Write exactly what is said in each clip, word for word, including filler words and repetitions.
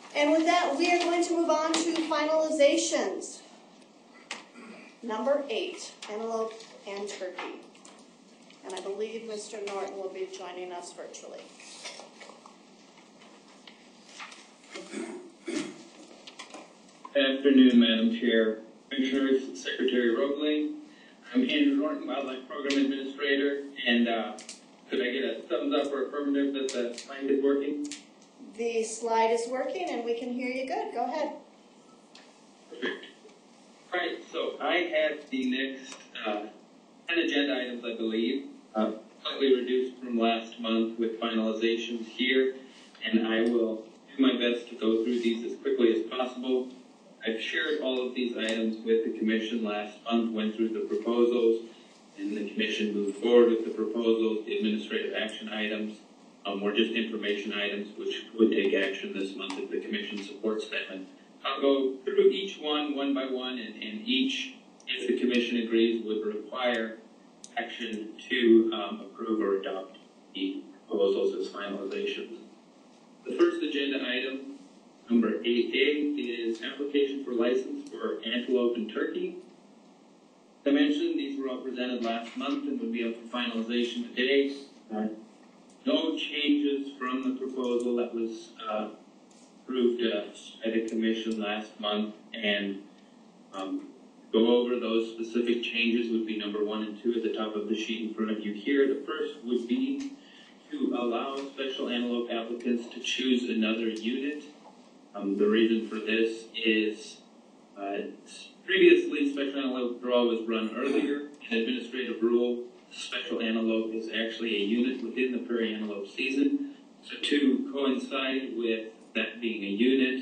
And with that, we are going to move on to finalizations. Number eight, antelope and turkey. And I believe Mister Norton will be joining us virtually. Afternoon, Madam Chair, Commissioners, Secretary Roebling. I'm Andrew Norton, Wildlife Program Administrator, and uh, could I get a thumbs up or affirmative that the slide is working? The slide is working and we can hear you good. Go ahead. Perfect. All right, so I have the next uh, ten agenda items, I believe, uh, slightly reduced from last month with finalizations here, and I will do my best to go through these as quickly as possible. I've shared all of these items with the Commission last month, went through the proposals, and the Commission moved forward with the proposals. The administrative action items um, were just information items which would take action this month if the Commission supports them. And I'll go through each one, one by one, and, and each, if the Commission agrees, would require action to um, approve or adopt the proposals as finalizations. The first agenda item, number eight A, is application for license for antelope and turkey. As I mentioned, these were all presented last month and would be up for finalization today. Uh, no changes from the proposal that was uh, approved uh, by the Commission last month, and um, go over those specific changes would be number one and two at the top of the sheet in front of you here. The first would be to allow special antelope applicants to choose another unit. Um, the reason for this is uh, previously special antelope draw was run earlier. In administrative rule, special antelope is actually a unit within the prairie antelope season. So to coincide with that being a unit,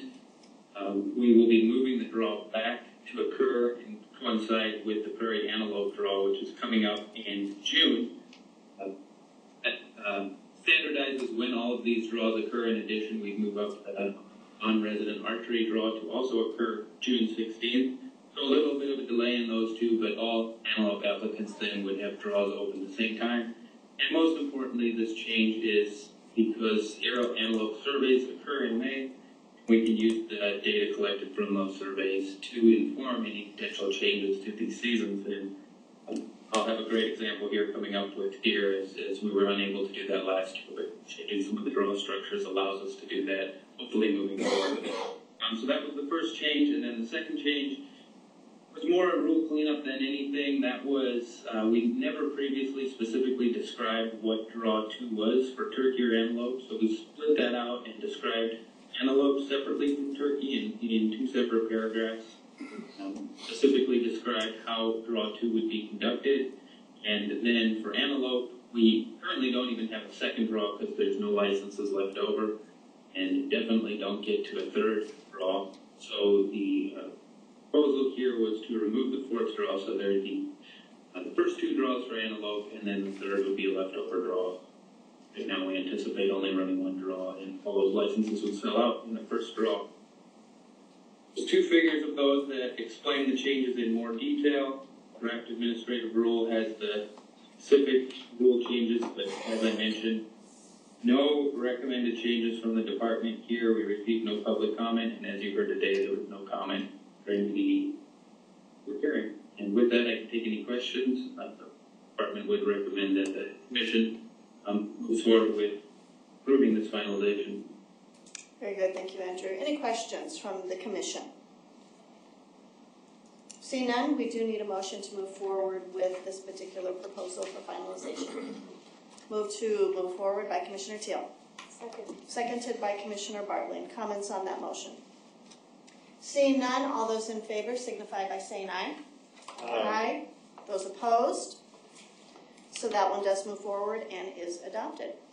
um, we will be moving the draw back to occur and coincide with the prairie antelope draw, which is coming up in June. Uh, that uh, standardizes when all of these draws occur. In addition, we move up uh, non-resident archery draw to also occur June sixteenth. So a little bit of a delay in those two, but all antelope applicants then would have draws open at the same time. And most importantly, this change is because arrow antelope surveys occur in May. We can use the data collected from those surveys to inform any potential changes to these seasons. And um, I'll have a great example here coming up with deer, as, as we were unable to do that last year, but changing some of the draw structures allows us to do that, hopefully moving forward. Um, so that was the first change, and then the second change was more a rule cleanup than anything. That was, uh, we never previously specifically described what draw two was for turkey or antelope, so we split that out and described antelope separately from turkey in, in two separate paragraphs. Um, specifically described how draw two would be conducted, and then for antelope, we currently don't even have a second draw because there's no licenses left over, and definitely don't get to a third draw. So the uh, proposal here was to remove the fourth draw, so there'd be uh, the first two draws for antelope, and then the third would be a leftover draw. Right now we anticipate only running one draw, and all those licenses would sell out in the first draw. There's two figures of those that explain the changes in more detail. Draft administrative rule has the specific rule changes, but as I mentioned, no recommended changes from the department here. We received no public comment, and as you heard today, there was no comment during the hearing. And with that, I can take any questions. Uh, the department would recommend that the commission um, moves forward with approving this finalization. Very good, thank you, Andrew. Any questions from the commission? Seeing none, we do need a motion to move forward with this particular proposal for finalization. Move to move forward by Commissioner Teal. Second. Seconded by Commissioner Bartling. Comments on that motion? Seeing none, all those in favor signify by saying aye. Aye. Aye. Those opposed? So that one does move forward and is adopted.